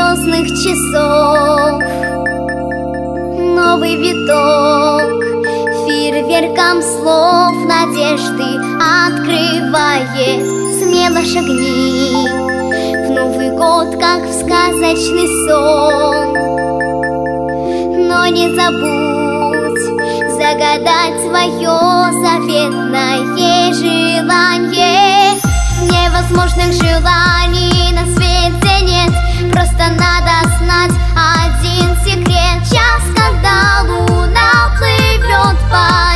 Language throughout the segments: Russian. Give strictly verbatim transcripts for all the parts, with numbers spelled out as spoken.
звездных часов. Новый виток фейерверком слов надежды открывает смело шагни в Новый год, как в сказочный сон. Но не забудь загадать свое заветное желание. Невозможных желаний на свете нет, просто надо знать один секрет. Час, когда луна плывет по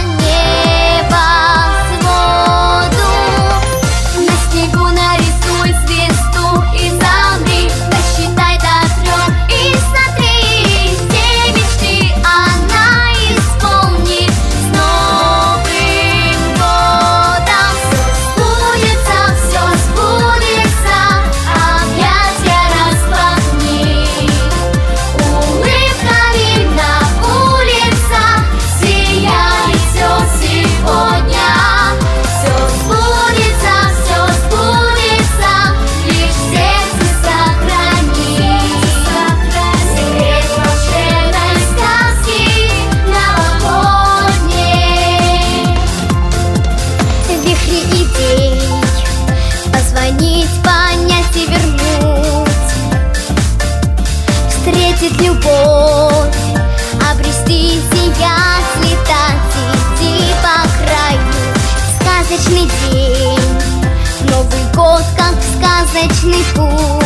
небосводу, на снегу нарисуй звезду и замри, досчитай до трех и смотри, все мечты она исполнит. С Новым годом сбудется, все сбудется, объятия распахни, улыбками на улицах сияет все сегодня. Все сбудется, все сбудется, лишь сердце сохрани секрет волшебной сказки новогодней. Вихри идей позвонить, понять и вернуть, встретить любовь, обрести, сиять, летать, идти по краю. Сказочный день, Новый год, как в сказочный путь.